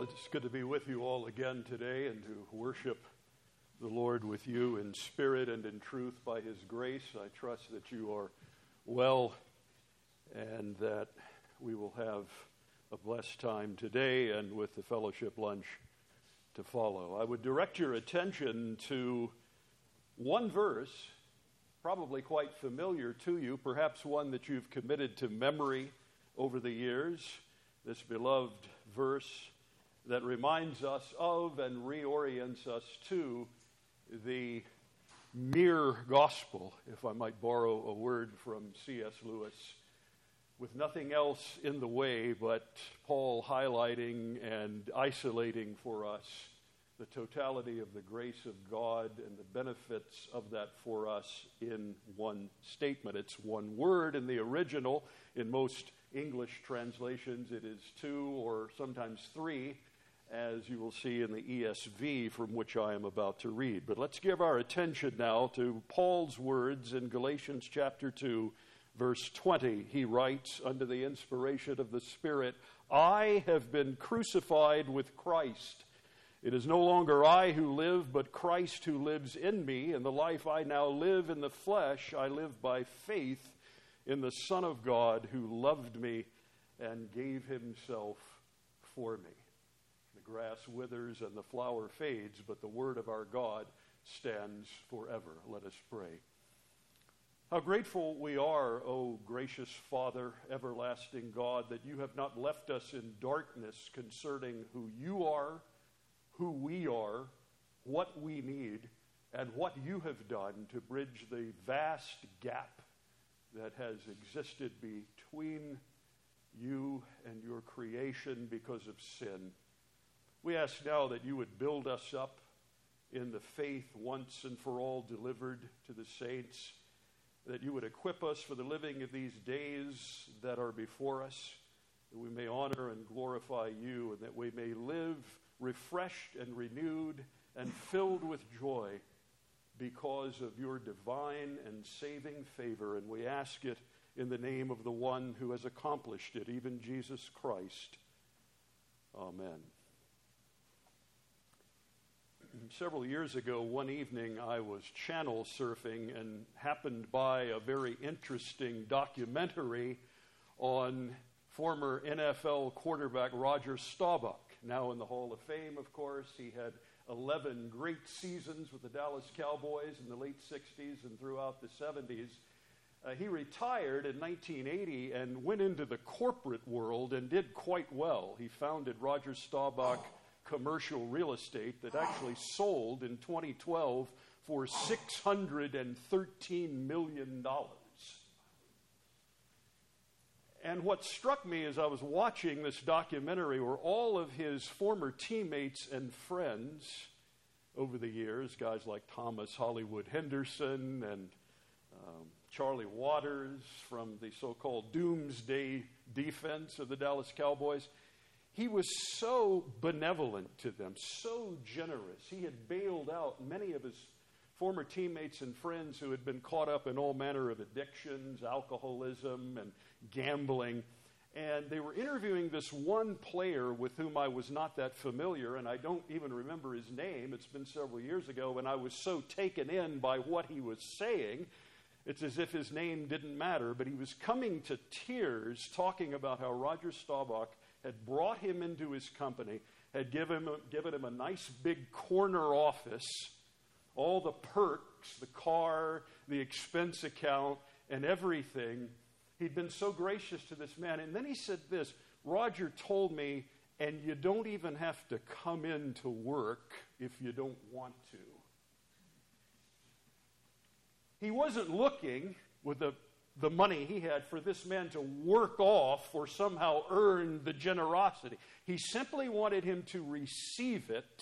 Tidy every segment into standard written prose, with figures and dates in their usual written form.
It's good to be with you all again today and to worship the Lord with you in spirit and in truth by His grace. I trust that you are well and that we will have a blessed time today and with the fellowship lunch to follow. I would direct your attention to one verse, probably quite familiar to you, perhaps one that you've committed to memory over the years, this beloved verse that reminds us of and reorients us to the mere gospel, if I might borrow a word from C.S. Lewis, with nothing else in the way but Paul highlighting and isolating for us the totality of the grace of God and the benefits of that for us in one statement. It's one word in the original. In most English translations, it is two or sometimes three, as you will see in the ESV from which I am about to read. But let's give our attention now to Paul's words in Galatians chapter 2, verse 20. He writes, under the inspiration of the Spirit, I have been crucified with Christ. It is no longer I who live, but Christ who lives in me. And the life I now live in the flesh, I live by faith in the Son of God who loved me and gave himself for me. The grass withers and the flower fades, but the word of our God stands forever. Let us pray. How grateful we are, O gracious Father, everlasting God, that you have not left us in darkness concerning who you are, who we are, what we need, and what you have done to bridge the vast gap that has existed between you and your creation because of sin. We ask now that you would build us up in the faith once and for all delivered to the saints, that you would equip us for the living of these days that are before us, that we may honor and glorify you, and that we may live refreshed and renewed and filled with joy because of your divine and saving favor. And we ask it in the name of the one who has accomplished it, even Jesus Christ. Amen. Several years ago, one evening, I was channel surfing and happened by a very interesting documentary on former NFL quarterback Roger Staubach, now in the Hall of Fame, of course. He had 11 great seasons with the Dallas Cowboys in the late 60s and throughout the 70s. He retired in 1980 and went into the corporate world and did quite well. He founded Roger Staubach Commercial Real Estate that actually sold in 2012 for $613 million. And what struck me as I was watching this documentary were all of his former teammates and friends over the years, guys like Thomas Hollywood Henderson and Charlie Waters from the so-called doomsday defense of the Dallas Cowboys. He was so benevolent to them, so generous. He had bailed out many of his former teammates and friends who had been caught up in all manner of addictions, alcoholism, and gambling. And they were interviewing this one player with whom I was not that familiar, and I don't even remember his name. It's been several years ago, and I was so taken in by what he was saying, it's as if his name didn't matter. But he was coming to tears talking about how Roger Staubach had brought him into his company, had given him a nice big corner office, all the perks, the car, the expense account, and everything. He'd been so gracious to this man. And then he said this, Roger told me, and you don't even have to come in to work if you don't want to. He wasn't looking with the money he had for this man to work off or somehow earn the generosity. He simply wanted him to receive it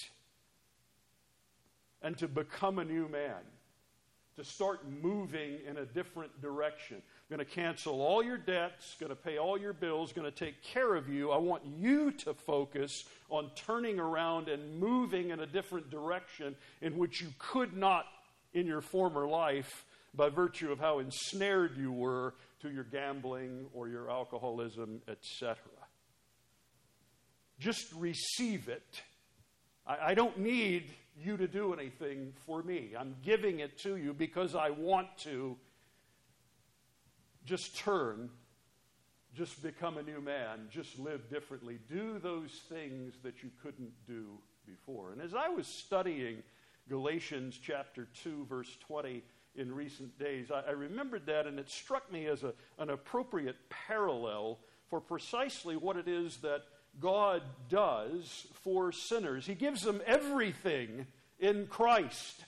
and to become a new man, to start moving in a different direction. Going to cancel all your debts, going to pay all your bills, going to take care of you. I want you to focus on turning around and moving in a different direction in which you could not in your former life by virtue of how ensnared you were to your gambling or your alcoholism, etc. Just receive it. I don't need you to do anything for me. I'm giving it to you because I want to. Just turn. Just become a new man. Just live differently. Do those things that you couldn't do before. And as I was studying Galatians chapter 2, verse 20 in recent days, I remembered that, and it struck me as an appropriate parallel for precisely what it is that God does for sinners. He gives them everything in Christ.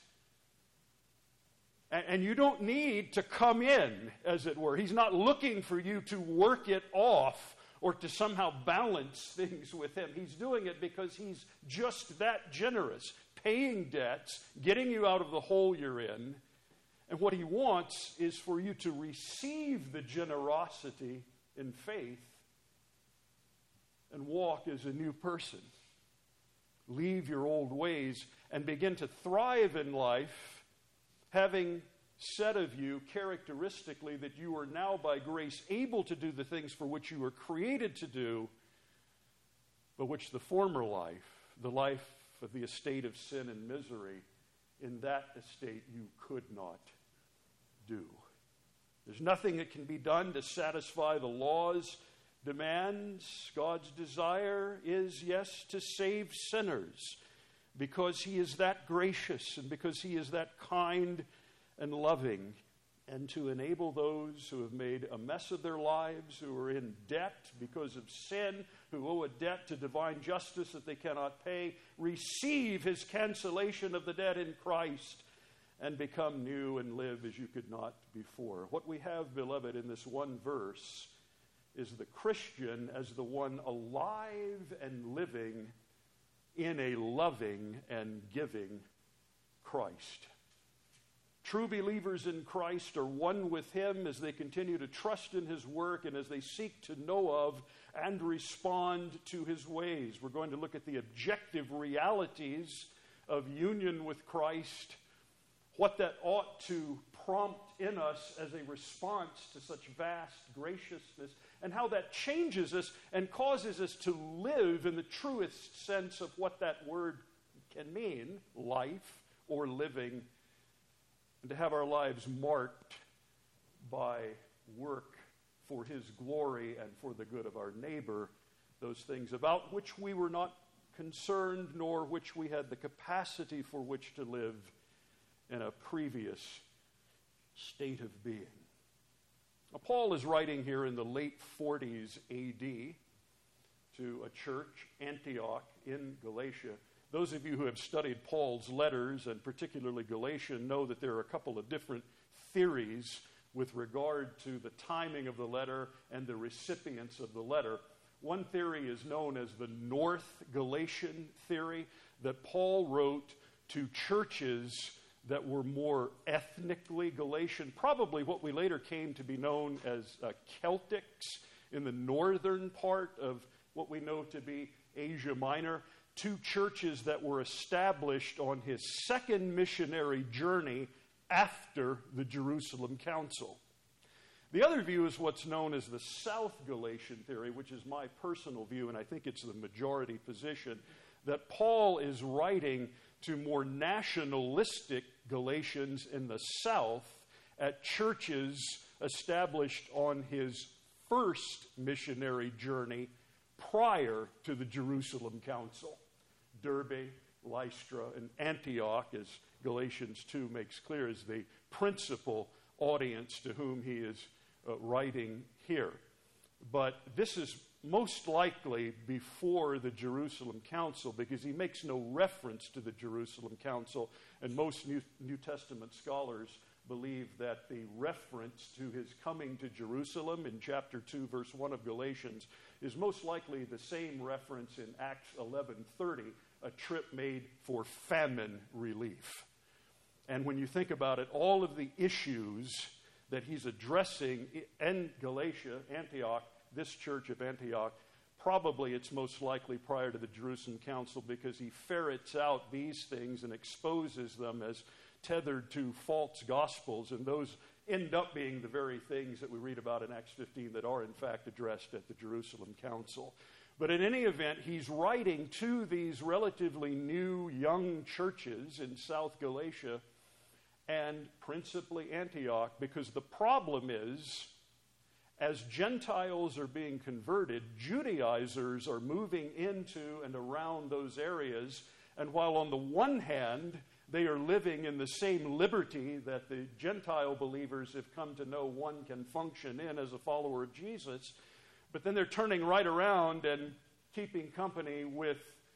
And you don't need to come in, as it were. He's not looking for you to work it off or to somehow balance things with him. He's doing it because he's just that generous, paying debts, getting you out of the hole you're in. And what he wants is for you to receive the generosity in faith and walk as a new person. Leave your old ways and begin to thrive in life, having said of you characteristically that you are now by grace able to do the things for which you were created to do, but which the former life, the life of the estate of sin and misery, in that estate you could not do. There's nothing that can be done to satisfy the law's demands. God's desire is, yes, to save sinners, because he is that gracious and because he is that kind and loving, and to enable those who have made a mess of their lives, who are in debt because of sin, who owe a debt to divine justice that they cannot pay, receive his cancellation of the debt in Christ and become new and live as you could not before. What we have, beloved, in this one verse is the Christian as the one alive and living in a loving and giving Christ. True believers in Christ are one with him as they continue to trust in his work and as they seek to know of and respond to his ways. We're going to look at the objective realities of union with Christ, what that ought to prompt in us as a response to such vast graciousness, and how that changes us and causes us to live in the truest sense of what that word can mean, life or living, and to have our lives marked by work for his glory and for the good of our neighbor, those things about which we were not concerned nor which we had the capacity for which to live in a previous state of being. Now, Paul is writing here in the late 40s A.D. to a church, Antioch in Galatia. Those of you who have studied Paul's letters, and particularly Galatian, know that there are a couple of different theories with regard to the timing of the letter and the recipients of the letter. One theory is known as the North Galatian theory, that Paul wrote to churches that were more ethnically Galatian, probably what we later came to be known as Celtics in the northern part of what we know to be Asia Minor, two churches that were established on his second missionary journey after the Jerusalem Council. The other view is what's known as the South Galatian theory, which is my personal view, and I think it's the majority position, that Paul is writing to more nationalistic Galatians in the south at churches established on his first missionary journey prior to the Jerusalem Council. Derbe, Lystra, and Antioch, as Galatians 2 makes clear, is the principal audience to whom he is writing here. But this is most likely before the Jerusalem Council, because he makes no reference to the Jerusalem Council, and most New Testament scholars believe that the reference to his coming to Jerusalem in chapter 2, verse 1 of Galatians is most likely the same reference in Acts 11:30, a trip made for famine relief. And when you think about it, all of the issues that he's addressing in Galatia, Antioch, this church of Antioch, probably it's most likely prior to the Jerusalem Council, because he ferrets out these things and exposes them as tethered to false gospels, and those end up being the very things that we read about in Acts 15 that are in fact addressed at the Jerusalem Council. But in any event, he's writing to these relatively new young churches in South Galatia and principally Antioch, because the problem is, as Gentiles are being converted, Judaizers are moving into and around those areas, and while on the one hand they are living in the same liberty that the Gentile believers have come to know one can function in as a follower of Jesus, but then they're turning right around and keeping company with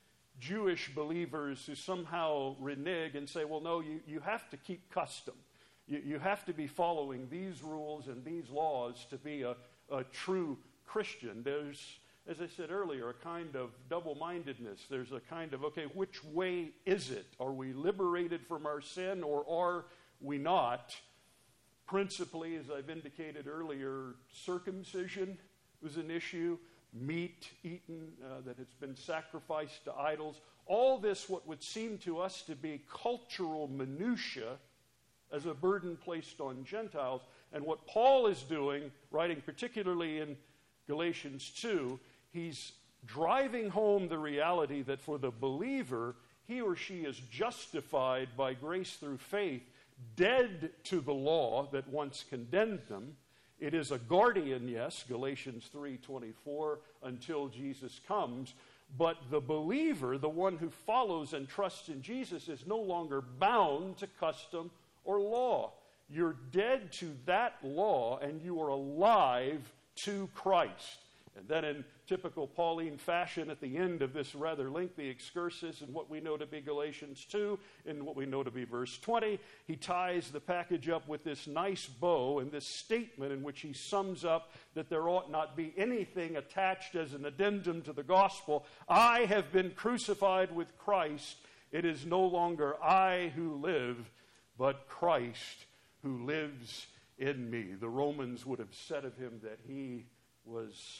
Jewish believers who somehow renege and say, well, no, you have to keep custom. You have to be following these rules and these laws to be a true Christian. There's, as I said earlier, a kind of double-mindedness. There's a kind of, okay, which way is it? Are we liberated from our sin or are we not? Principally, as I've indicated earlier, circumcision was an issue. Meat eaten that has been sacrificed to idols. All this, what would seem to us to be cultural minutia, as a burden placed on Gentiles. And what Paul is doing, writing particularly in Galatians 2, he's driving home the reality that for the believer, he or she is justified by grace through faith, dead to the law that once condemned them. It is a guardian, yes, Galatians 3:24, until Jesus comes. But the believer, the one who follows and trusts in Jesus, is no longer bound to custom or law. You're dead to that law and you are alive to Christ. And then in typical Pauline fashion, at the end of this rather lengthy excursus in what we know to be Galatians 2, in what we know to be verse 20, he ties the package up with this nice bow and this statement in which he sums up that there ought not be anything attached as an addendum to the gospel. I have been crucified with Christ. It is no longer I who live, but Christ who lives in me. The Romans would have said of him that he was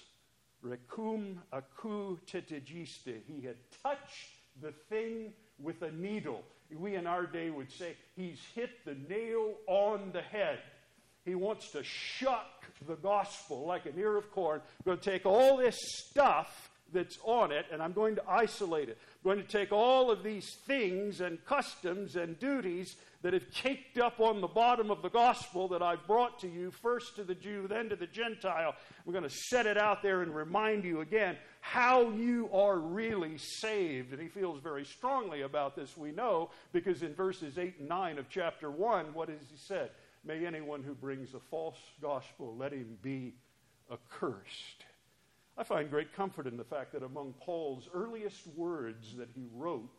recum acu tetegiste. He had touched the thing with a needle. We in our day would say he's hit the nail on the head. He wants to shuck the gospel like an ear of corn. I'm going to take all this stuff that's on it, and I'm going to isolate it. I'm going to take all of these things and customs and duties that have caked up on the bottom of the gospel that I've brought to you, first to the Jew, then to the Gentile. We're going to set it out there and remind you again how you are really saved. And he feels very strongly about this, we know, because in verses 8 and 9 of chapter 1, what has he said? May anyone who brings a false gospel, let him be accursed. I find great comfort in the fact that among Paul's earliest words that he wrote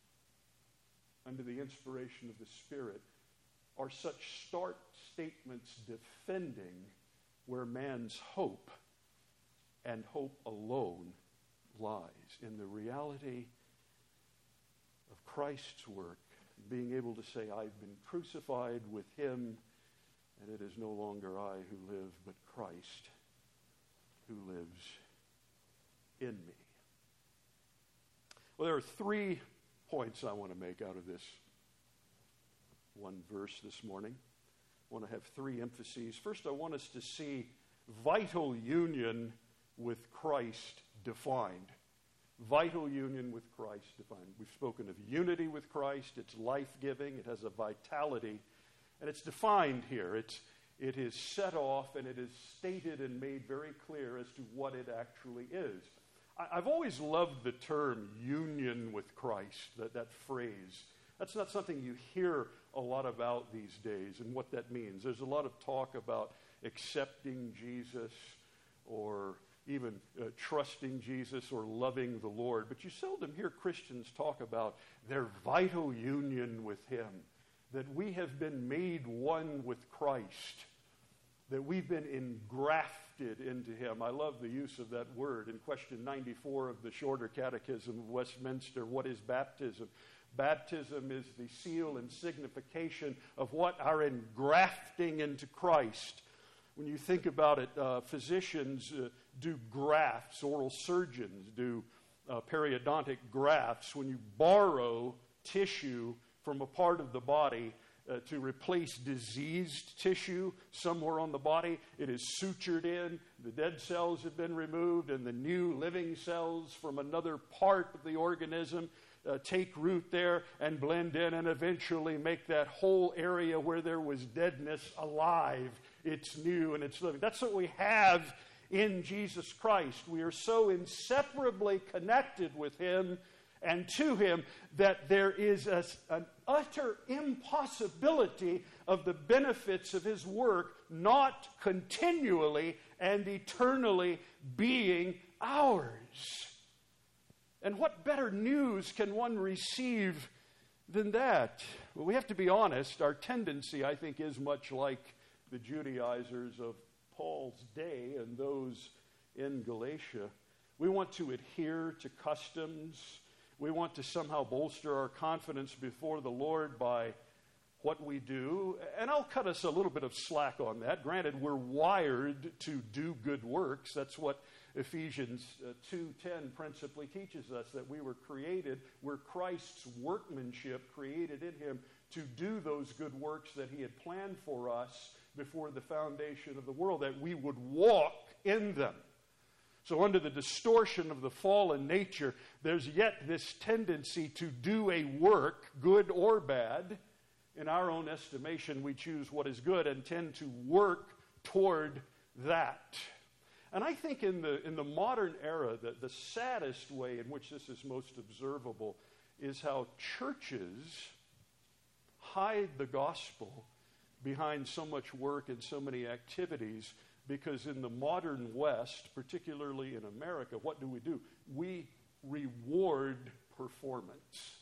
under the inspiration of the Spirit are such stark statements defending where man's hope and hope alone lies in the reality of Christ's work, being able to say, I've been crucified with him, and it is no longer I who live, but Christ who lives in me. Well, there are 3 points I want to make out of this one verse this morning. I want to have 3 emphases. First, I want us to see vital union with Christ defined. Vital union with Christ defined. We've spoken of unity with Christ. It's life-giving. It has a vitality. And it's defined here. It is set off and it is stated and made very clear as to what it actually is. I've always loved the term union with Christ, that phrase. That's not something you hear a lot about these days and what that means. There's a lot of talk about accepting Jesus or even trusting Jesus or loving the Lord. But you seldom hear Christians talk about their vital union with him, that we have been made one with Christ, that we've been engrafted into him. I love the use of that word. In question 94 of the Shorter Catechism of Westminster, what is baptism? Baptism is the seal and signification of what? Our engrafting into Christ. When you think about it, physicians do grafts, oral surgeons do periodontic grafts. When you borrow tissue from a part of the body, to replace diseased tissue somewhere on the body. It is sutured in. The dead cells have been removed, and the new living cells from another part of the organism take root there and blend in and eventually make that whole area where there was deadness alive. It's new and it's living. That's what we have in Jesus Christ. We are so inseparably connected with Him and to Him that there is an utter impossibility of the benefits of His work not continually and eternally being ours. And what better news can one receive than that? Well, we have to be honest. Our tendency, I think, is much like the Judaizers of Paul's day and those in Galatia. We want to adhere to customs. We want to somehow bolster our confidence before the Lord by what we do. And I'll cut us a little bit of slack on that. Granted, we're wired to do good works. That's what Ephesians 2:10 principally teaches us, that we were created, we're Christ's workmanship, created in Him to do those good works that He had planned for us before the foundation of the world, that we would walk in them. So under the distortion of the fallen nature, there's yet this tendency to do a work, good or bad. In our own estimation, we choose what is good and tend to work toward that. And I think in the modern era, the saddest way in which this is most observable is how churches hide the gospel behind so much work and so many activities, because in the modern West, particularly in America, what do? We reward performance.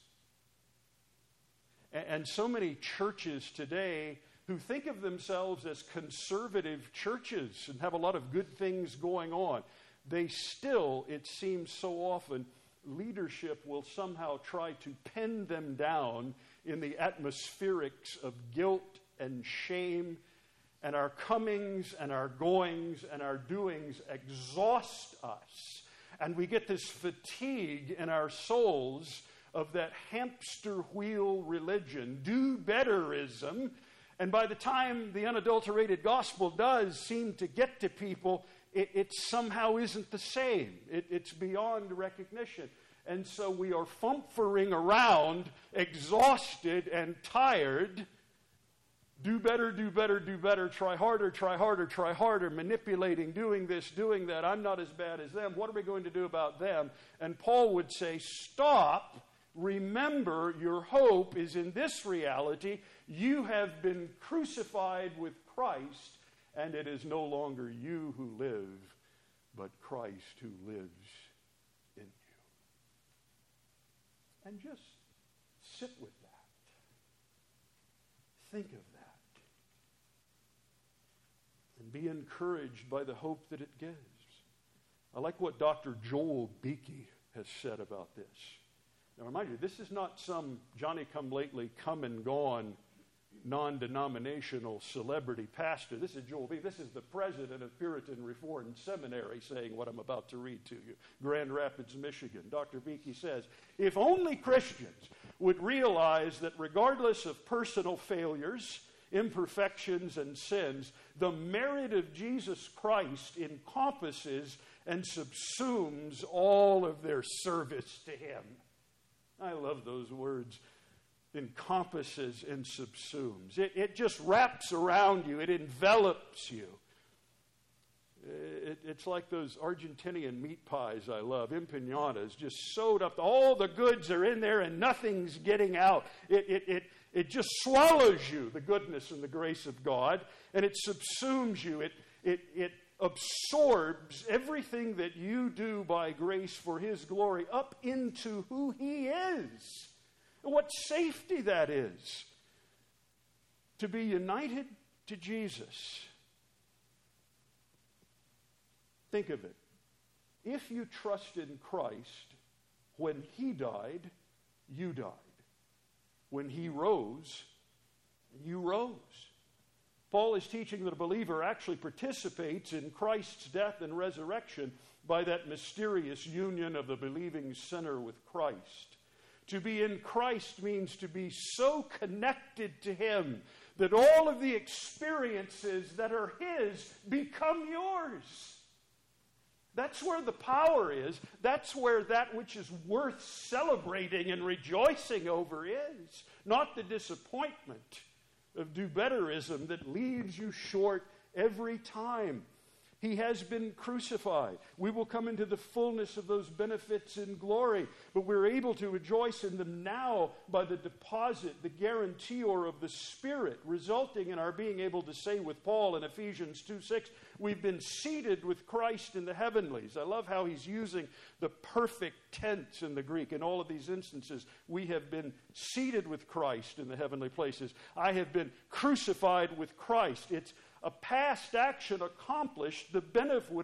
And so many churches today who think of themselves as conservative churches and have a lot of good things going on, they still, it seems so often, leadership will somehow try to pin them down in the atmospherics of guilt and shame, and our comings and our goings and our doings exhaust us. And we get this fatigue in our souls of that hamster wheel religion, do-betterism. And by the time the unadulterated gospel does seem to get to people, it somehow isn't the same. It's beyond recognition. And so we are fumphering around, exhausted and tired. Do better, do better, do better. Try harder, try harder, try harder. Manipulating, doing this, doing that. I'm not as bad as them. What are we going to do about them? And Paul would say, stop. Remember, your hope is in this reality. You have been crucified with Christ, and it is no longer you who live, but Christ who lives in you. And just sit with that. Think of that. And be encouraged by the hope that it gives. I like what Dr. Joel Beeke has said about this. Now, remind you, this is not some Johnny-come-lately, come-and-gone, non-denominational celebrity pastor. This is Joel Beeke. This is the president of Puritan Reformed Seminary saying what I'm about to read to you. Grand Rapids, Michigan. Dr. Beeke says, if only Christians would realize that regardless of personal failures, imperfections, and sins, the merit of Jesus Christ encompasses and subsumes all of their service to Him. I love those words. Encompasses and subsumes. It just wraps around you. It envelops you. It's like those Argentinian meat pies I love, empanadas, just sewed up. All the goods are in there and nothing's getting out. It just swallows you, the goodness and the grace of God, and it subsumes you. It absorbs everything that you do by grace for His glory up into who He is. And what safety that is, to be united to Jesus. Think of it. If you trust in Christ, when He died, you died. When He rose, you rose. Paul is teaching that a believer actually participates in Christ's death and resurrection by that mysterious union of the believing sinner with Christ. To be in Christ means to be so connected to Him that all of the experiences that are His become yours. That's where the power is. That's where that which is worth celebrating and rejoicing over is. Not the disappointment of do-betterism that leaves you short every time. He has been crucified. We will come into the fullness of those benefits in glory, but we're able to rejoice in them now by the deposit, the guarantor of the Spirit, resulting in our being able to say with Paul in Ephesians 2:6, we've been seated with Christ in the heavenlies. I love how he's using the perfect tense in the Greek. In all of these instances, we have been seated with Christ in the heavenly places. I have been crucified with Christ. It's a past action accomplished, the benefit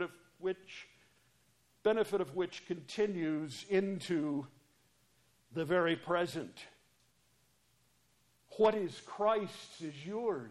of which continues into the very present. What is Christ's is yours.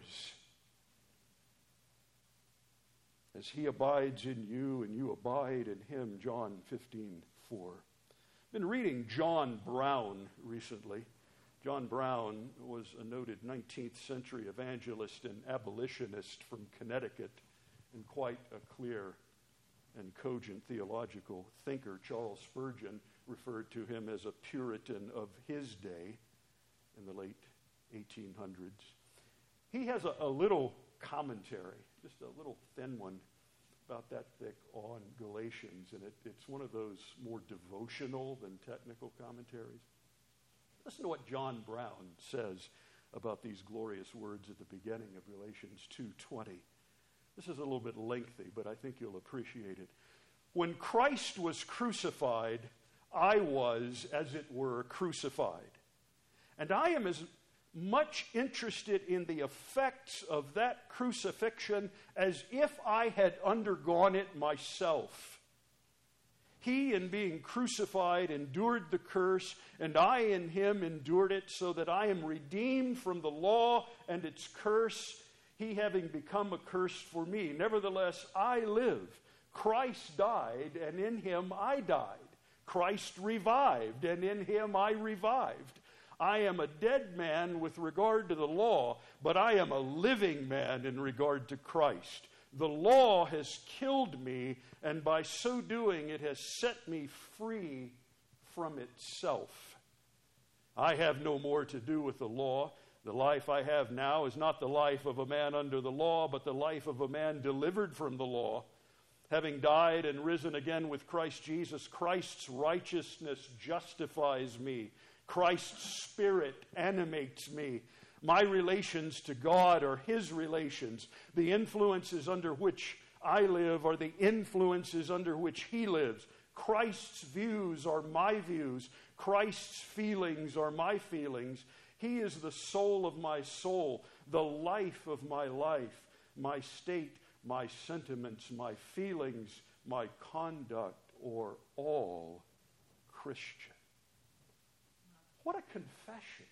As He abides in you and you abide in Him, John 15:4. I've been reading John Brown recently. John Brown was a noted 19th century evangelist and abolitionist from Connecticut and quite a clear and cogent theological thinker. Charles Spurgeon referred to him as a Puritan of his day in the late 1800s. He has a little commentary, just a little thin one, about that thick on Galatians, and it's one of those more devotional than technical commentaries. Listen to what John Brown says about these glorious words at the beginning of Galatians 2:20. This is a little bit lengthy, but I think you'll appreciate it. When Christ was crucified, I was, as it were, crucified. And I am as much interested in the effects of that crucifixion as if I had undergone it myself. He, in being crucified, endured the curse, and I in Him endured it, so that I am redeemed from the law and its curse, He having become a curse for me. Nevertheless, I live. Christ died, and in Him I died. Christ revived, and in Him I revived. I am a dead man with regard to the law, but I am a living man in regard to Christ. The law has killed me, and by so doing it has set me free from itself. I have no more to do with the law. The life I have now is not the life of a man under the law, but the life of a man delivered from the law. Having died and risen again with Christ Jesus, Christ's righteousness justifies me. Christ's Spirit animates me. My relations to God are His relations. The influences under which I live are the influences under which He lives. Christ's views are my views. Christ's feelings are my feelings. He is the soul of my soul, the life of my life, my state, my sentiments, my feelings, my conduct, or all Christian. What a confession.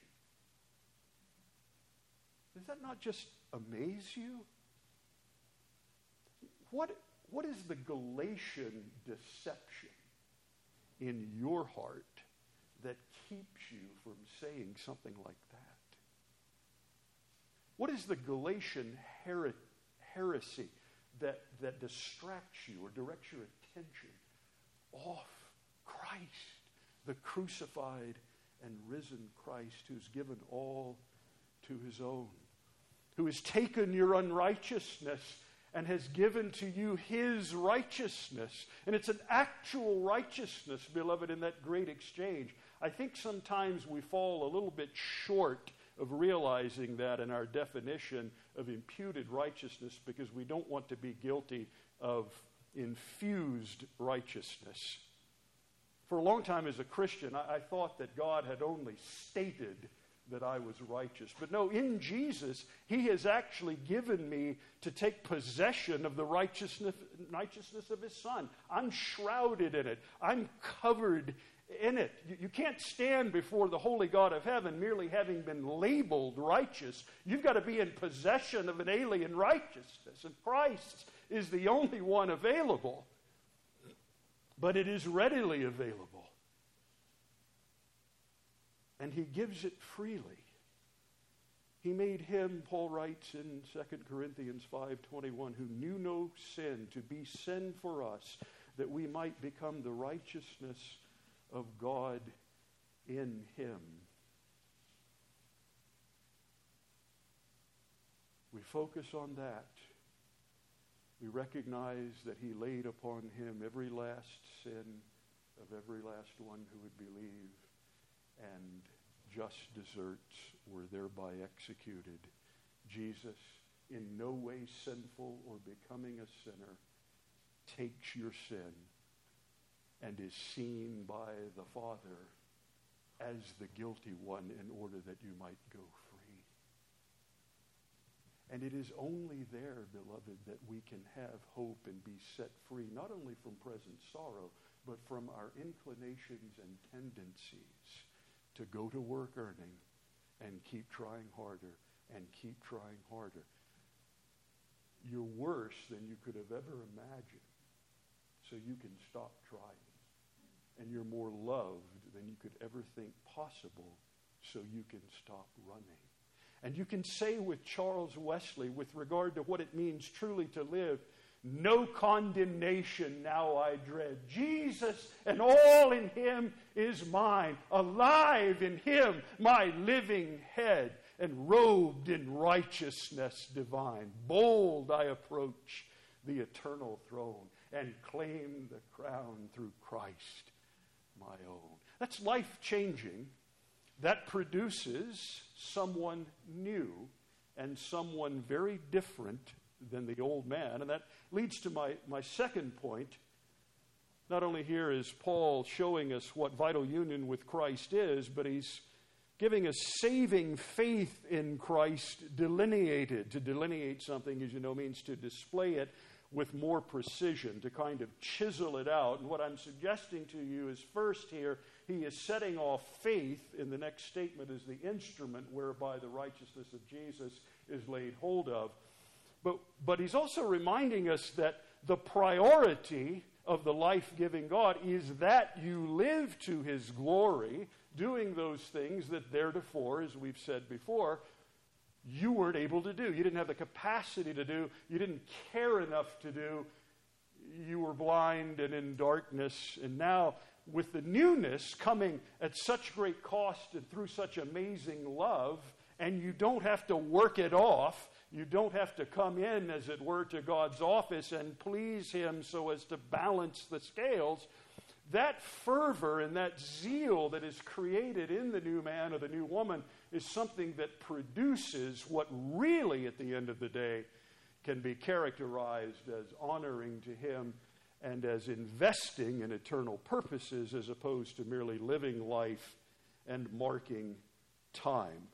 Does that not just amaze you? What is the Galatian deception in your heart that keeps you from saying something like that? What is the Galatian heresy that distracts you or directs your attention off Christ, the crucified and risen Christ who's given all to His own, who has taken your unrighteousness and has given to you His righteousness. And it's an actual righteousness, beloved, in that great exchange. I think sometimes we fall a little bit short of realizing that in our definition of imputed righteousness because we don't want to be guilty of infused righteousness. For a long time as a Christian, I thought that God had only stated that I was righteous. But no, in Jesus, He has actually given me to take possession of the righteousness of His Son. I'm shrouded in it. I'm covered in it. You can't stand before the holy God of heaven merely having been labeled righteous. You've got to be in possession of an alien righteousness. And Christ is the only one available. But it is readily available. And he gives it freely. He made him, Paul writes in 2 Corinthians 5:21, who knew no sin, to be sin for us, that we might become the righteousness of God in him. We focus on that. We recognize that he laid upon him every last sin of every last one who would believe, and just deserts were thereby executed. Jesus, in no way sinful or becoming a sinner, takes your sin and is seen by the Father as the guilty one in order that you might go free. And it is only there, beloved, that we can have hope and be set free, not only from present sorrow, but from our inclinations and tendencies to go to work earning and keep trying harder and keep trying harder. You're worse than you could have ever imagined, so you can stop trying. And you're more loved than you could ever think possible, so you can stop running. And you can say with Charles Wesley, with regard to what it means truly to live, no condemnation now I dread. Jesus and all in him is mine. Alive in him, my living head, and robed in righteousness divine. Bold I approach the eternal throne and claim the crown through Christ my own. That's life-changing. That produces someone new and someone very different than the old man. And that leads to my second point. Not only here is Paul showing us what vital union with Christ is, but he's giving us saving faith in Christ delineated. To delineate something, as you know, means to display it with more precision, to kind of chisel it out. And what I'm suggesting to you is, first here, he is setting off faith in the next statement as the instrument whereby the righteousness of Jesus is laid hold of. But he's also reminding us that the priority of the life-giving God is that you live to his glory, doing those things that theretofore, as we've said before, you weren't able to do. You didn't have the capacity to do. You didn't care enough to do. You were blind and in darkness. And now, with the newness coming at such great cost and through such amazing love, and you don't have to work it off, you don't have to come in, as it were, to God's office and please him so as to balance the scales. That fervor and that zeal that is created in the new man or the new woman is something that produces what really, at the end of the day, can be characterized as honoring to him and as investing in eternal purposes as opposed to merely living life and marking time.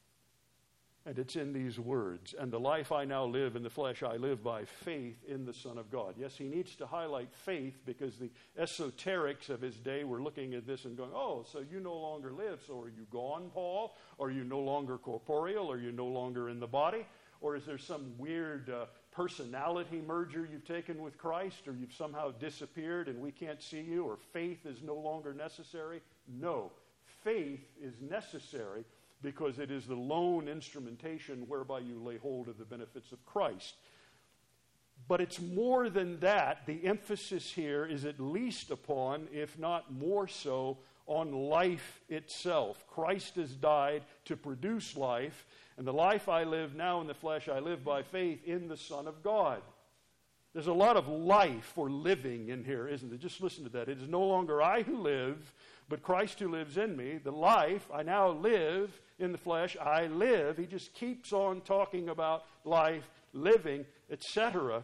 And it's in these words, and the life I now live in the flesh, I live by faith in the Son of God. Yes, he needs to highlight faith because the esoterics of his day were looking at this and going, oh, so you no longer live. So are you gone, Paul? Are you no longer corporeal? Are you no longer in the body? Or is there some weird personality merger you've taken with Christ? Or you've somehow disappeared and we can't see you? Or faith is no longer necessary? No. Faith is necessary because it is the lone instrumentation whereby you lay hold of the benefits of Christ. But it's more than that. The emphasis here is at least upon, if not more so, on life itself. Christ has died to produce life, and the life I live now in the flesh, I live by faith in the Son of God. There's a lot of life or living in here, isn't there? Just listen to that. It is no longer I who live, but Christ who lives in me. The life I now live in the flesh, I live. He just keeps on talking about life, living, etc.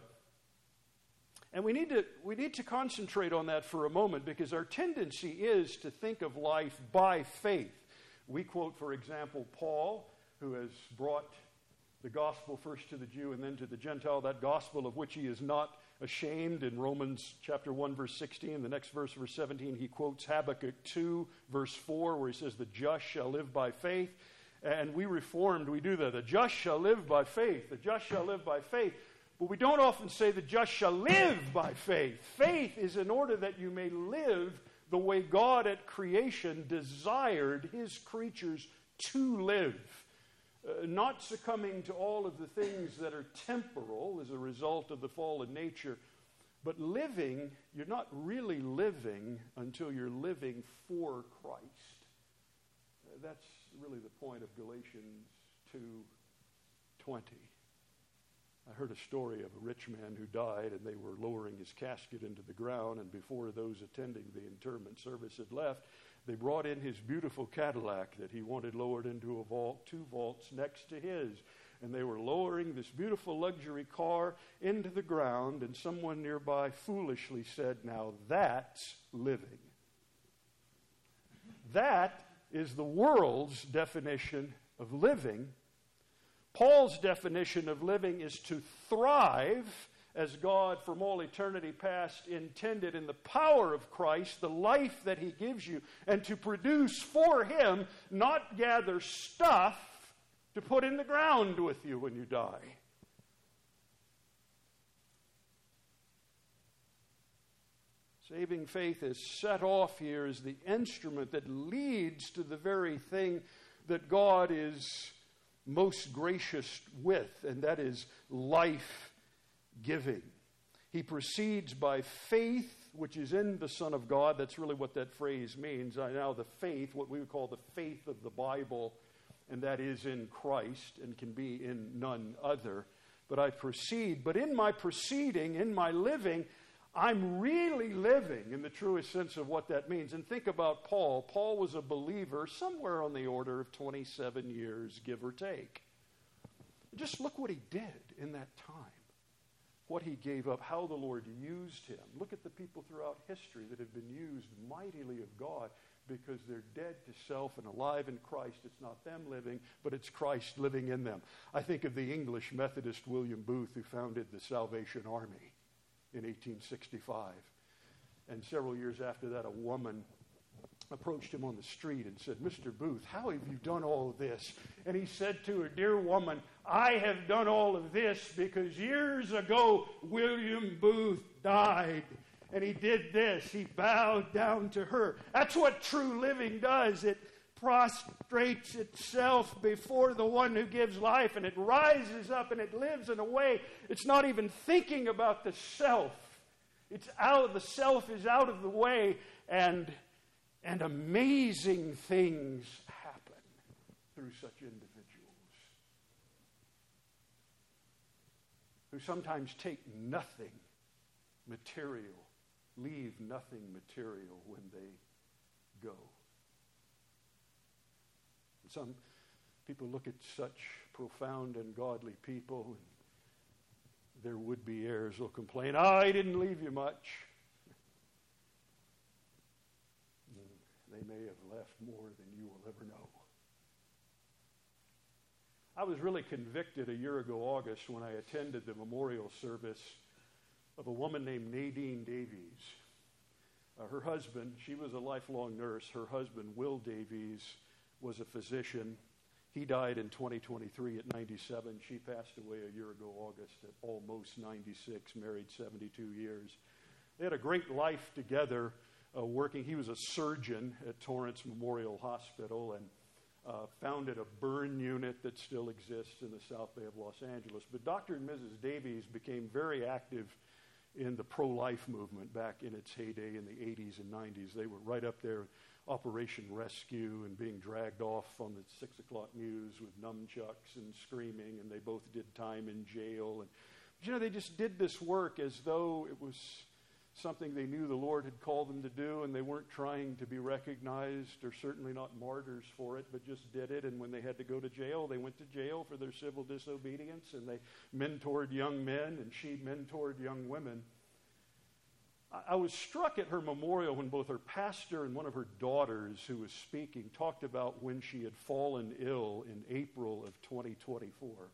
And we need to concentrate on that for a moment because our tendency is to think of life by faith. We quote, for example, Paul, who has brought the gospel first to the Jew and then to the Gentile, that gospel of which he is not ashamed. In Romans chapter 1, verse 16, the next verse 17, he quotes Habakkuk 2, verse 4, where he says, the just shall live by faith. And we Reformed, we do that. The just shall live by faith. The just shall live by faith. But we don't often say the just shall live by faith. Faith is in order that you may live the way God at creation desired his creatures to live. Not succumbing to all of the things that are temporal as a result of the fallen nature, but living. You're not really living until you're living for Christ. That's really the point of Galatians 2:20. I heard a story of a rich man who died, and they were lowering his casket into the ground, and before those attending the interment service had left, they brought in his beautiful Cadillac that he wanted lowered into a vault, 2 vaults next to his. And they were lowering this beautiful luxury car into the ground, and someone nearby foolishly said, "Now that's living." That is the world's definition of living. Paul's definition of living is to thrive as God from all eternity past intended in the power of Christ, the life that he gives you, and to produce for him, not gather stuff to put in the ground with you when you die. Saving faith is set off here as the instrument that leads to the very thing that God is most gracious with, and that is life-giving. He proceeds by faith, which is in the Son of God. That's really what that phrase means. Now the faith, what we would call the faith of the Bible, and that is in Christ and can be in none other. But I proceed. But in my proceeding, in my living, I'm really living in the truest sense of what that means. And think about Paul. Paul was a believer somewhere on the order of 27 years, give or take. Just look what he did in that time. What he gave up, how the Lord used him. Look at the people throughout history that have been used mightily of God because they're dead to self and alive in Christ. It's not them living, but it's Christ living in them. I think of the English Methodist William Booth, who founded the Salvation Army in 1865. And several years after that, a woman approached him on the street and said, "Mr. Booth, how have you done all of this?" And he said to her, "Dear woman, I have done all of this because years ago William Booth died. And he did this. He bowed down to her." That's what true living does. It prostrates itself before the one who gives life, and it rises up and it lives in a way it's not even thinking about the self. It's out. The self is out of the way, and amazing things happen through such individuals who sometimes take nothing material, leave nothing material when they go. And some people look at such profound and godly people, and their would-be heirs will complain, "I didn't leave you much." They may have left more than you will ever know. I was really convicted a year ago, August, when I attended the memorial service of a woman named Nadine Davies. Her husband, she was a lifelong nurse. Her husband, Will Davies, was a physician. He died in 2023 at 97. She passed away a year ago, August, at almost 96, married 72 years. They had a great life together. Working. He was a surgeon at Torrance Memorial Hospital and founded a burn unit that still exists in the South Bay of Los Angeles. But Dr. and Mrs. Davies became very active in the pro-life movement back in its heyday in the 80s and 90s. They were right up there, Operation Rescue, and being dragged off on the 6 o'clock news with nunchucks and screaming, and they both did time in jail. And they just did this work as though it was something they knew the Lord had called them to do, and they weren't trying to be recognized or certainly not martyrs for it, but just did it. And when they had to go to jail, they went to jail for their civil disobedience, and they mentored young men, and she mentored young women. I was struck at her memorial when both her pastor and one of her daughters who was speaking talked about when she had fallen ill in April of 2024.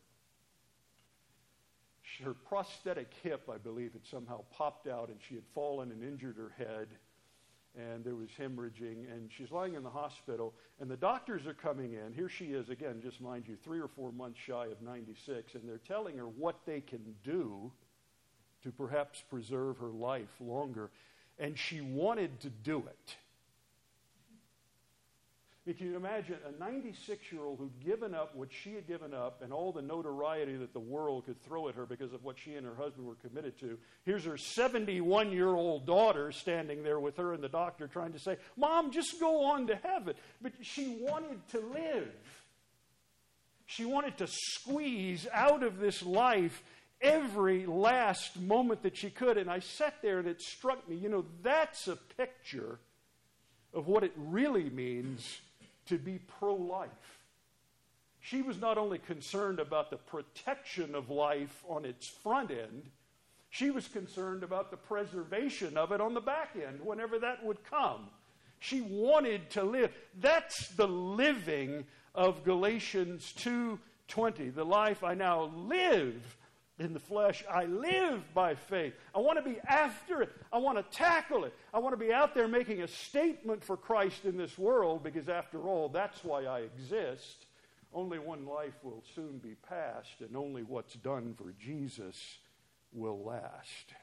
Her prosthetic hip, I believe, had somehow popped out, and she had fallen and injured her head, and there was hemorrhaging, and she's lying in the hospital, and the doctors are coming in. Here she is, again, just mind you, 3 or 4 months shy of 96, and they're telling her what they can do to perhaps preserve her life longer. and she wanted to do it. Can you imagine a 96-year-old who'd given up what she had given up and all the notoriety that the world could throw at her because of what she and her husband were committed to? Here's her 71-year-old daughter standing there with her and the doctor trying to say, Mom, just go on to heaven. But she wanted to live. She wanted to squeeze out of this life every last moment that she could. And I sat there and it struck me, that's a picture of what it really means to be pro-life. She was not only concerned about the protection of life on its front end, she was concerned about the preservation of it on the back end, whenever that would come. She wanted to live. That's the living of Galatians 2:20. The life I now live in the flesh, I live by faith. I want to be after it. I want to tackle it. I want to be out there making a statement for Christ in this world, because after all, that's why I exist. Only one life will soon be passed, and only what's done for Jesus will last.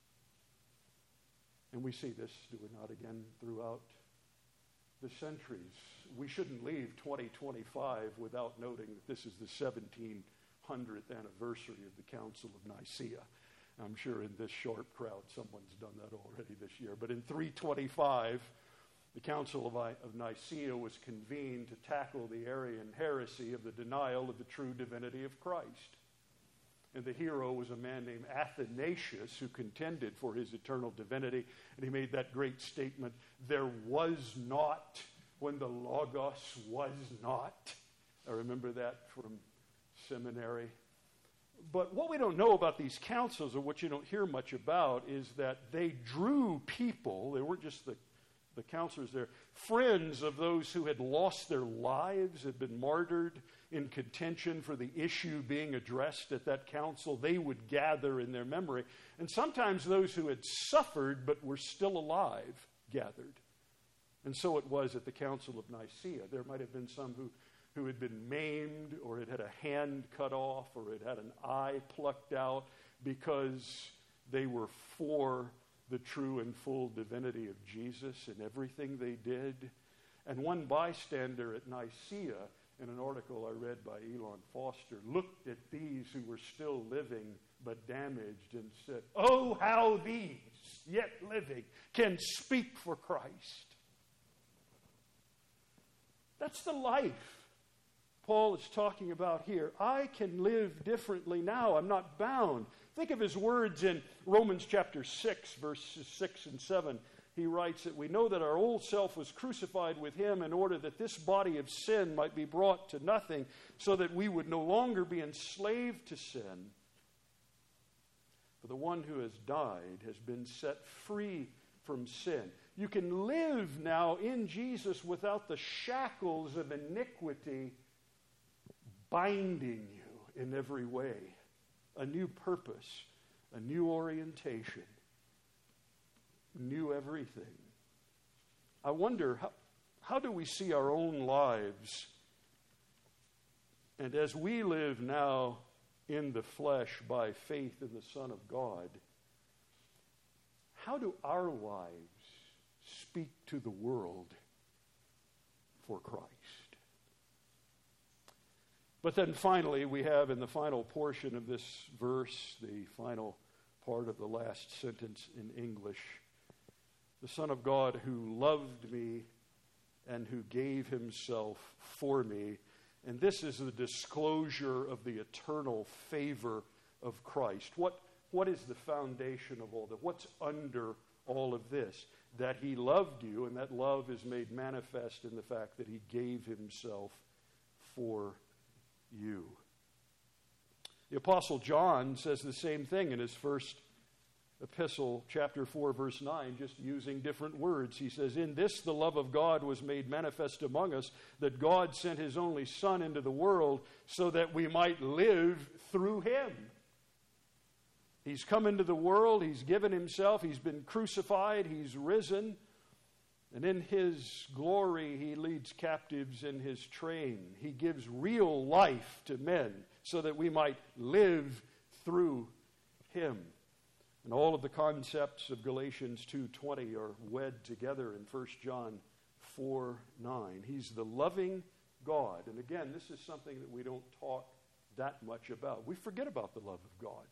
And we see this, do we not, again, throughout the centuries. We shouldn't leave 2025 without noting that this is the 1700th anniversary of the Council of Nicaea. I'm sure in this short crowd someone's done that already this year. But in 325, the Council of Nicaea was convened to tackle the Arian heresy of the denial of the true divinity of Christ. And the hero was a man named Athanasius, who contended for his eternal divinity. And he made that great statement, there was not when the Logos was not. I remember that from seminary. But what we don't know about these councils, or what you don't hear much about, is that they drew people. They weren't just the counselors there, friends of those who had lost their lives, had been martyred in contention for the issue being addressed at that council. They would gather in their memory. And sometimes those who had suffered but were still alive gathered. And so it was at the Council of Nicaea. There might have been some who had been maimed, or had had a hand cut off, or had had an eye plucked out, because they were for the true and full divinity of Jesus in everything they did. And one bystander at Nicaea, in an article I read by Elon Foster, looked at these who were still living but damaged and said, "Oh, how these, yet living, can speak for Christ." That's the life Paul is talking about here. I can live differently now. I'm not bound. Think of his words in Romans chapter 6, verses 6 and 7. He writes that we know that our old self was crucified with him in order that this body of sin might be brought to nothing, so that we would no longer be enslaved to sin. For the one who has died has been set free from sin. You can live now in Jesus without the shackles of iniquity binding you in every way. A new purpose, a new orientation, new everything. I wonder, how do we see our own lives? And as we live now in the flesh by faith in the Son of God, how do our lives speak to the world for Christ? But then finally, we have in the final portion of this verse, the final part of the last sentence in English, the Son of God who loved me and who gave himself for me. And this is the disclosure of the eternal favor of Christ. What is the foundation of all that? What's under all of this? That he loved you, and that love is made manifest in the fact that he gave himself for you. The Apostle John says the same thing in his first epistle, chapter 4, verse 9, just using different words. He says, "In this the love of God was made manifest among us, that God sent his only Son into the world so that we might live through him." He's come into the world, he's given himself, he's been crucified, he's risen, and in his glory he leads captives in his train. He gives real life to men so that we might live through him. And all of the concepts of Galatians 2:20 are wed together in 1 John 4:9. He's the loving God. And again, this is something that we don't talk that much about. We forget about the love of God.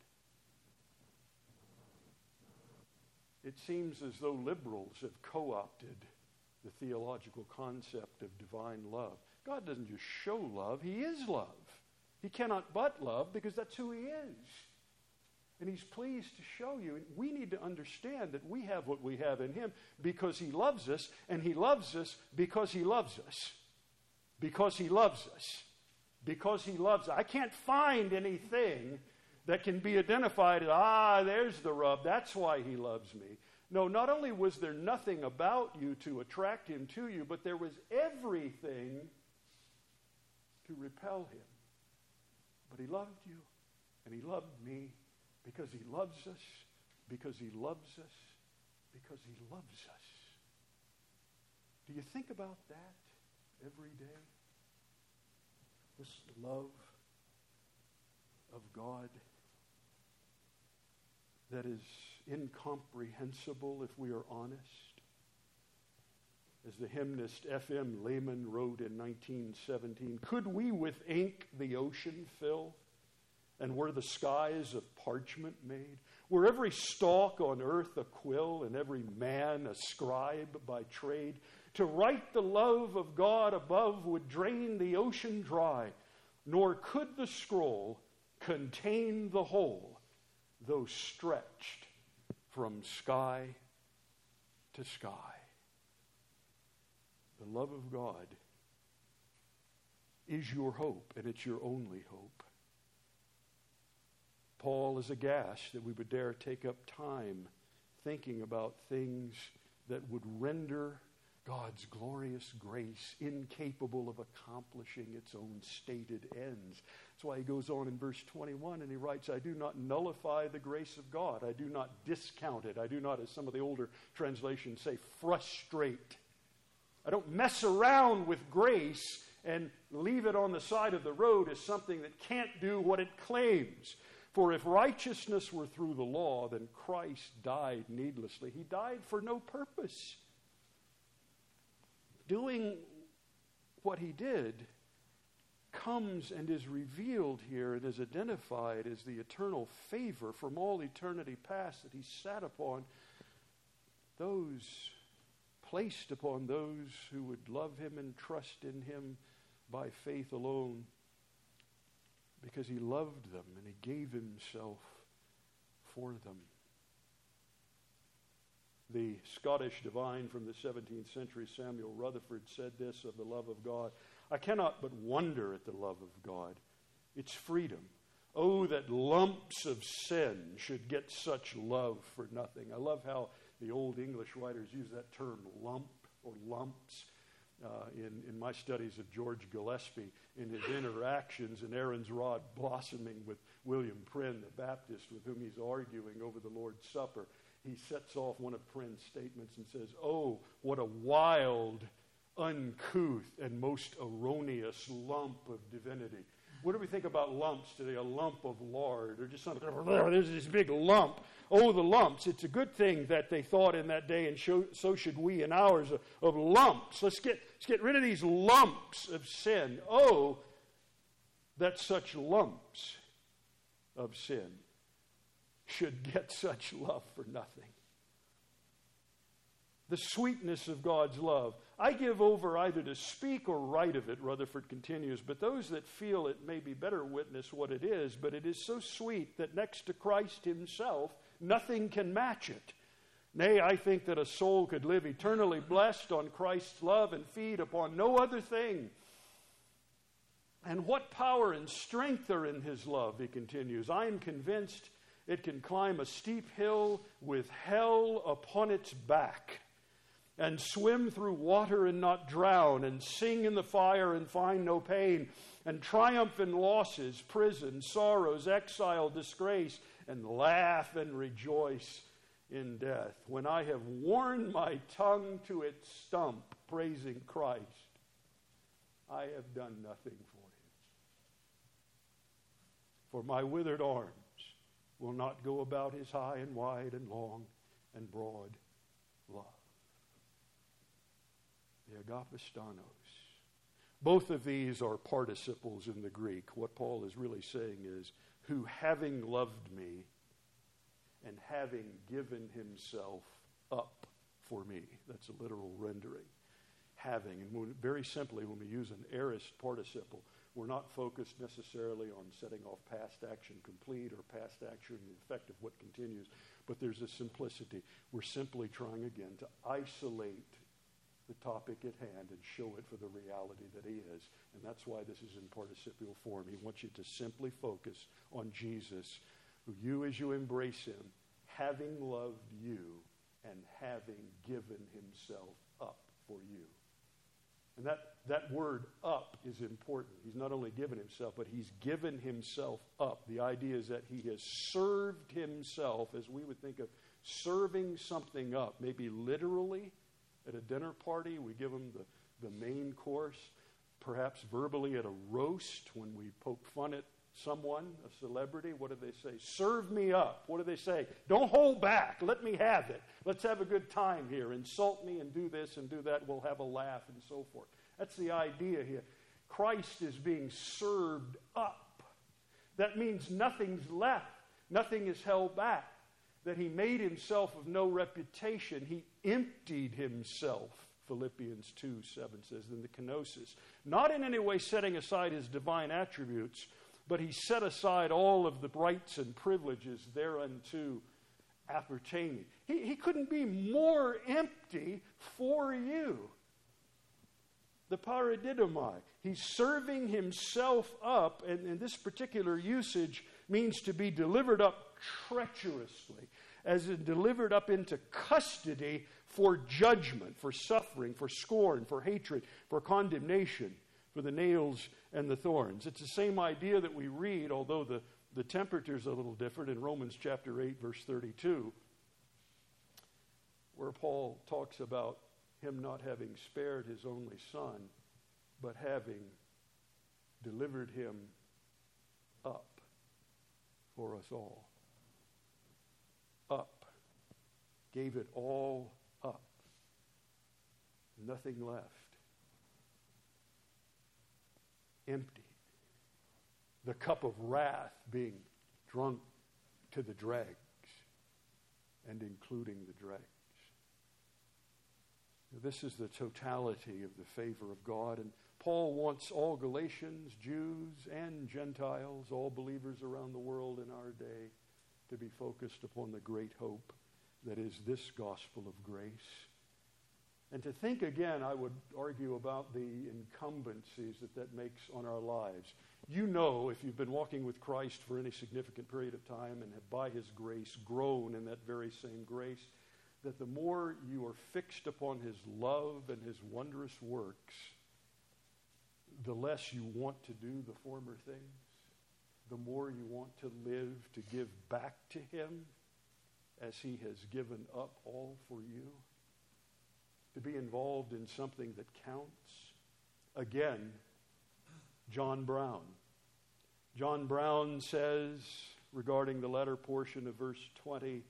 It seems as though liberals have co-opted the theological concept of divine love. God doesn't just show love, He is love. He cannot but love because that's who He is. And He's pleased to show you. And we need to understand that we have what we have in Him because He loves us, and He loves us because He loves us. Because He loves us. Because He loves us. I can't find anything that can be identified as, there's the rub, that's why He loves me. No, not only was there nothing about you to attract Him to you, but there was everything to repel Him. But He loved you, and He loved me, because He loves us, because He loves us, because He loves us. Do you think about that every day? This love of God that is incomprehensible if we are honest. As the hymnist F.M. Lehman wrote in 1917, could we with ink the ocean fill? And were the skies of parchment made? Were every stalk on earth a quill, and every man a scribe by trade? To write the love of God above would drain the ocean dry, nor could the scroll contain the whole, though stretched from sky to sky. The love of God is your hope, and it's your only hope. Paul is aghast that we would dare take up time thinking about things that would render God's glorious grace incapable of accomplishing its own stated ends. That's why he goes on in verse 21 and he writes, I do not nullify the grace of God. I do not discount it. I do not, as some of the older translations say, frustrate. I don't mess around with grace and leave it on the side of the road as something that can't do what it claims. For if righteousness were through the law, then Christ died needlessly. He died for no purpose. Doing what He did comes and is revealed here and is identified as the eternal favor from all eternity past that He sat upon those, placed upon those who would love Him and trust in Him by faith alone. Because He loved them and He gave Himself for them. The Scottish divine from the 17th century, Samuel Rutherford, said this of the love of God. I cannot but wonder at the love of God. It's freedom. Oh, that lumps of sin should get such love for nothing. I love how the old English writers use that term, lump or lumps. In my studies of George Gillespie, in his interactions in Aaron's Rod blossoming with William Prynne, the Baptist with whom he's arguing over the Lord's Supper, he sets off one of Prynne's statements and says, oh, what a wild, uncouth, and most erroneous lump of divinity. What do we think about lumps today? A lump of lard, or just something, there's this big lump. Oh, the lumps. It's a good thing that they thought in that day, and so should we in ours, of lumps. Let's get rid of these lumps of sin. Oh, that such lumps of sin should get such love for nothing. The sweetness of God's love. I give over either to speak or write of it, Rutherford continues, but those that feel it may be better witness what it is, but it is so sweet that next to Christ Himself, nothing can match it. Nay, I think that a soul could live eternally blessed on Christ's love and feed upon no other thing. And what power and strength are in His love, he continues. I am convinced it can climb a steep hill with hell upon its back, and swim through water and not drown, and sing in the fire and find no pain, and triumph in losses, prison, sorrows, exile, disgrace, and laugh and rejoice in death. When I have worn my tongue to its stump, praising Christ, I have done nothing for Him. For my withered arms will not go about his high and wide and long and broad love. The agapistanos. Both of these are participles in the Greek. What Paul is really saying is, who having loved me and having given himself up for me. That's a literal rendering. Having. And very simply, when we use an aorist participle, we're not focused necessarily on setting off past action complete or past action the effect of what continues, but there's a simplicity. We're simply trying again to isolate the topic at hand and show it for the reality that he is. And that's why this is in participial form. He wants you to simply focus on Jesus, who you, as you embrace him, having loved you and having given himself up for you. And that word up is important. He's not only given himself, but he's given himself up. The idea is that he has served himself, as we would think of serving something up, maybe literally. At a dinner party, we give them the main course, perhaps verbally at a roast when we poke fun at someone, a celebrity. What do they say? Serve me up. What do they say? Don't hold back. Let me have it. Let's have a good time here. Insult me and do this and do that. We'll have a laugh and so forth. That's the idea here. Christ is being served up. That means nothing's left. Nothing is held back. That he made himself of no reputation. He emptied himself, Philippians 2:7 says, in the kenosis. Not in any way setting aside his divine attributes, but he set aside all of the rights and privileges thereunto appertaining. He couldn't be more empty for you. The paradidomai. He's serving himself up, and this particular usage means to be delivered up treacherously, as in delivered up into custody for judgment, for suffering, for scorn, for hatred, for condemnation, for the nails and the thorns. It's the same idea that we read, although the temperature is a little different, in Romans chapter 8, verse 32, where Paul talks about him not having spared his only son, but having delivered him up for us all. Up. Gave it all up. Nothing left. Empty. The cup of wrath being drunk to the dregs, and including the dregs. This is the totality of the favor of God. And Paul wants all Galatians, Jews and Gentiles, all believers around the world in our day, to be focused upon the great hope that is this gospel of grace. And to think again, I would argue, about the incumbencies that makes on our lives. You know, if you've been walking with Christ for any significant period of time and have by his grace grown in that very same grace, that the more you are fixed upon his love and his wondrous works, the less you want to do the former things, the more you want to live to give back to him as he has given up all for you, to be involved in something that counts. Again, John Brown. John Brown says, regarding the latter portion of verse 20,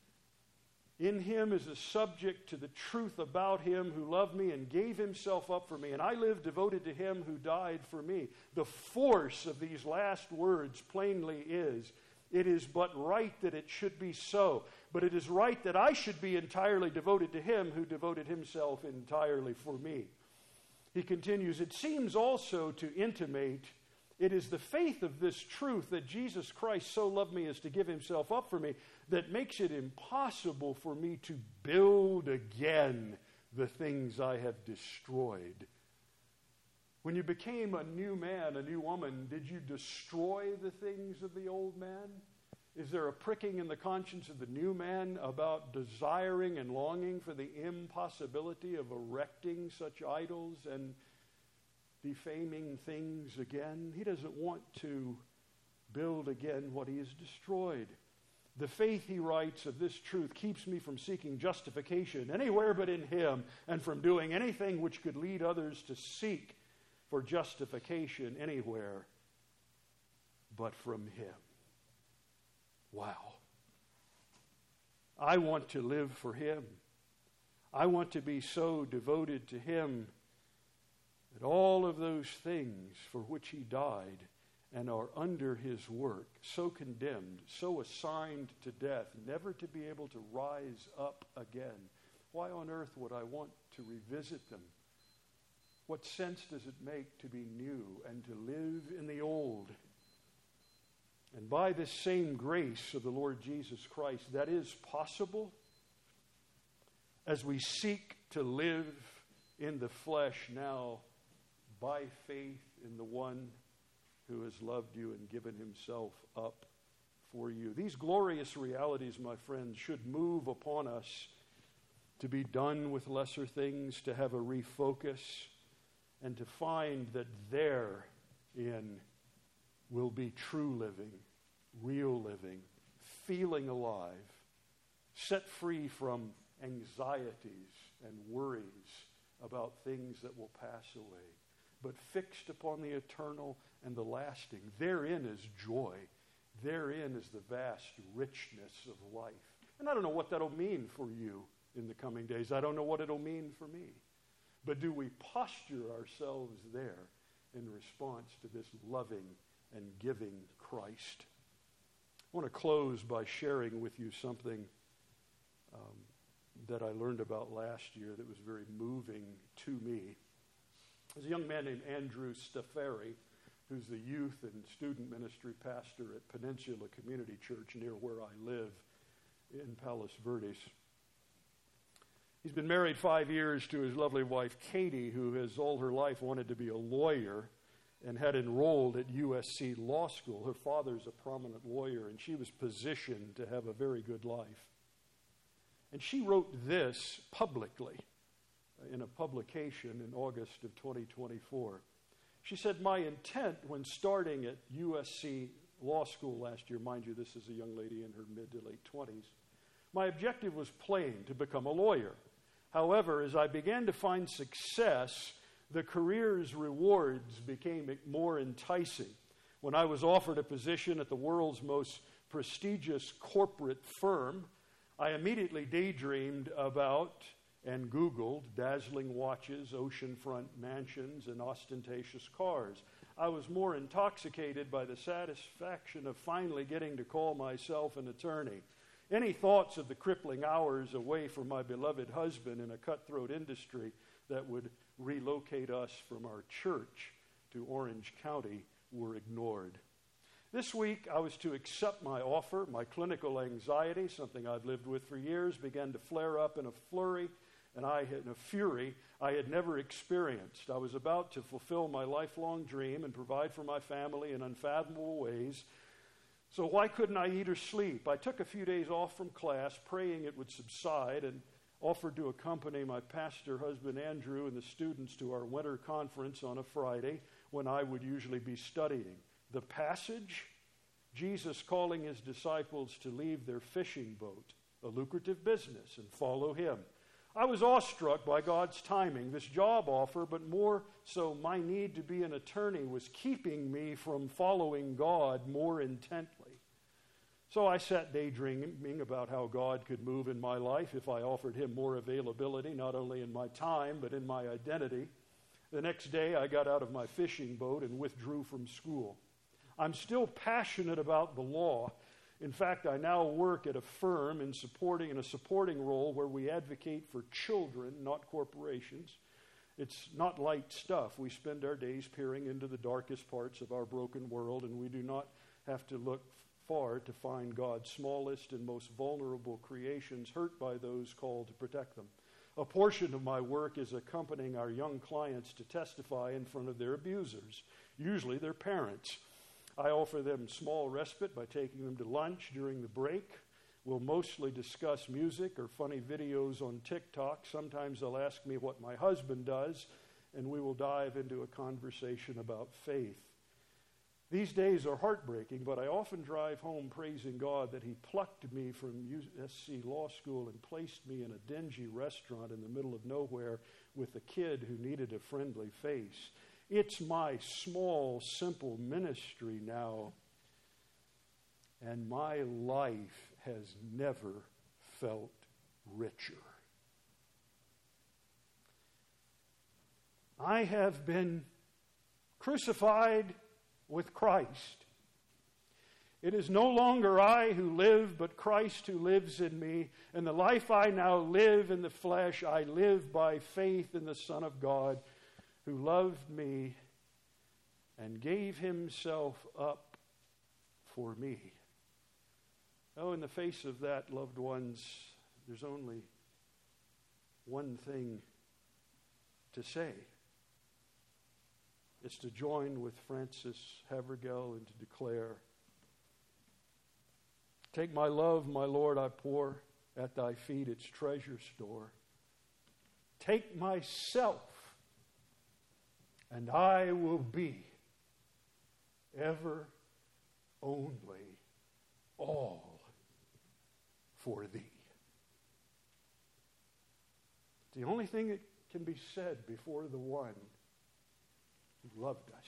in him is a subject to the truth about him who loved me and gave himself up for me, and I live devoted to him who died for me. The force of these last words plainly is, it is but right that it should be so, but it is right that I should be entirely devoted to him who devoted himself entirely for me. He continues, it seems also to intimate, it is the faith of this truth that Jesus Christ so loved me as to give himself up for me that makes it impossible for me to build again the things I have destroyed. When you became a new man, a new woman, did you destroy the things of the old man? Is there a pricking in the conscience of the new man about desiring and longing for the impossibility of erecting such idols and defaming things again? He doesn't want to build again what he has destroyed. The faith, he writes, of this truth keeps me from seeking justification anywhere but in him, and from doing anything which could lead others to seek for justification anywhere but from him. Wow. I want to live for Him. I want to be so devoted to Him that all of those things for which He died and are under His work, so condemned, so assigned to death, never to be able to rise up again. Why on earth would I want to revisit them? What sense does it make to be new and to live in the old? And by this same grace of the Lord Jesus Christ, that is possible as we seek to live in the flesh now by faith in the one who has loved you and given Himself up for you. These glorious realities, my friends, should move upon us to be done with lesser things, to have a refocus, and to find that therein will be true living, real living, feeling alive, set free from anxieties and worries about things that will pass away, but fixed upon the eternal and the lasting. Therein is joy. Therein is the vast richness of life. And I don't know what that'll mean for you in the coming days. I don't know what it'll mean for me. But do we posture ourselves there in response to this loving and giving Christ? I want to close by sharing with you something that I learned about last year that was very moving to me. There's a young man named Andrew Stafari, who's the youth and student ministry pastor at Peninsula Community Church near where I live in Palos Verdes. He's been married 5 years to his lovely wife, Katie, who has all her life wanted to be a lawyer and had enrolled at USC Law School. Her father's a prominent lawyer, and she was positioned to have a very good life. And she wrote this publicly in a publication in August of 2024. She said, "My intent when starting at USC Law School last year," mind you, this is a young lady in her mid to late 20s, "my objective was plain, to become a lawyer. However, as I began to find success, the career's rewards became more enticing. When I was offered a position at the world's most prestigious corporate firm, I immediately daydreamed about and Googled dazzling watches, oceanfront mansions, and ostentatious cars. I was more intoxicated by the satisfaction of finally getting to call myself an attorney. Any thoughts of the crippling hours away from my beloved husband in a cutthroat industry that would relocate us from our church to Orange County were ignored. This week, I was to accept my offer. My clinical anxiety, something I've lived with for years, began to flare up in a fury I had never experienced. I was about to fulfill my lifelong dream and provide for my family in unfathomable ways. So why couldn't I eat or sleep? I took a few days off from class, praying it would subside, and offered to accompany my pastor husband Andrew and the students to our winter conference on a Friday when I would usually be studying. The passage, Jesus calling His disciples to leave their fishing boat, a lucrative business, and follow Him. I was awestruck by God's timing. This job offer, but more so my need to be an attorney, was keeping me from following God more intently. So I sat daydreaming about how God could move in my life if I offered Him more availability, not only in my time, but in my identity. The next day, I got out of my fishing boat and withdrew from school. I'm still passionate about the law. In fact, I now work at a firm in a supporting role where we advocate for children, not corporations. It's not light stuff. We spend our days peering into the darkest parts of our broken world, and we do not have to look far to find God's smallest and most vulnerable creations hurt by those called to protect them. A portion of my work is accompanying our young clients to testify in front of their abusers, usually their parents. I offer them small respite by taking them to lunch during the break. We'll mostly discuss music or funny videos on TikTok. Sometimes they'll ask me what my husband does, and we will dive into a conversation about faith. These days are heartbreaking, but I often drive home praising God that He plucked me from USC Law School and placed me in a dingy restaurant in the middle of nowhere with a kid who needed a friendly face. It's my small, simple ministry now and my life has never felt richer. I have been crucified with Christ. It is no longer I who live, but Christ who lives in me. And the life I now live in the flesh, I live by faith in the Son of God, who loved me and gave himself up for me. Oh, in the face of that, loved ones, there's only one thing to say. It's to join with Francis Havergal and to declare, take my love, my Lord, I pour at thy feet its treasure store. Take myself, and I will be ever only all for thee. The only thing that can be said before the one who loved us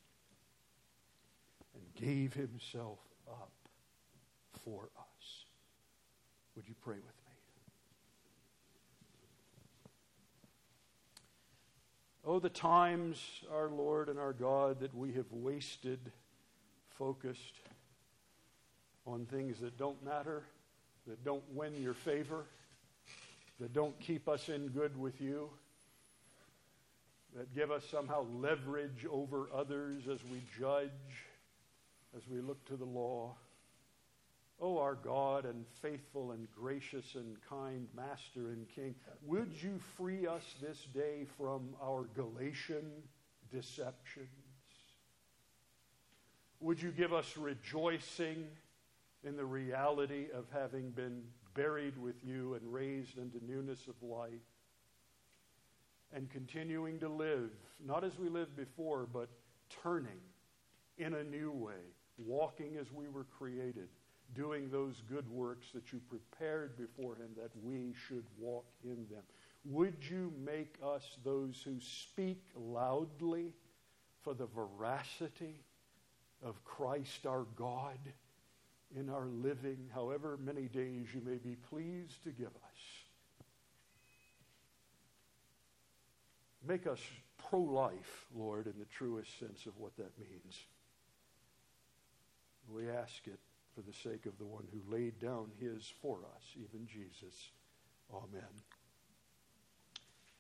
and gave himself up for us. Would you pray with me? Oh, the times, our Lord and our God, that we have wasted, focused on things that don't matter, that don't win your favor, that don't keep us in good with you, that give us somehow leverage over others as we judge, as we look to the law. Oh, our God and faithful and gracious and kind Master and King, would you free us this day from our Galatian deceptions? Would you give us rejoicing in the reality of having been buried with you and raised into newness of life, and continuing to live, not as we lived before, but turning in a new way, walking as we were created, doing those good works that you prepared beforehand that we should walk in them. Would you make us those who speak loudly for the veracity of Christ our God in our living, however many days you may be pleased to give us. Make us pro-life, Lord, in the truest sense of what that means. We ask it for the sake of the one who laid down his for us, even Jesus. Amen.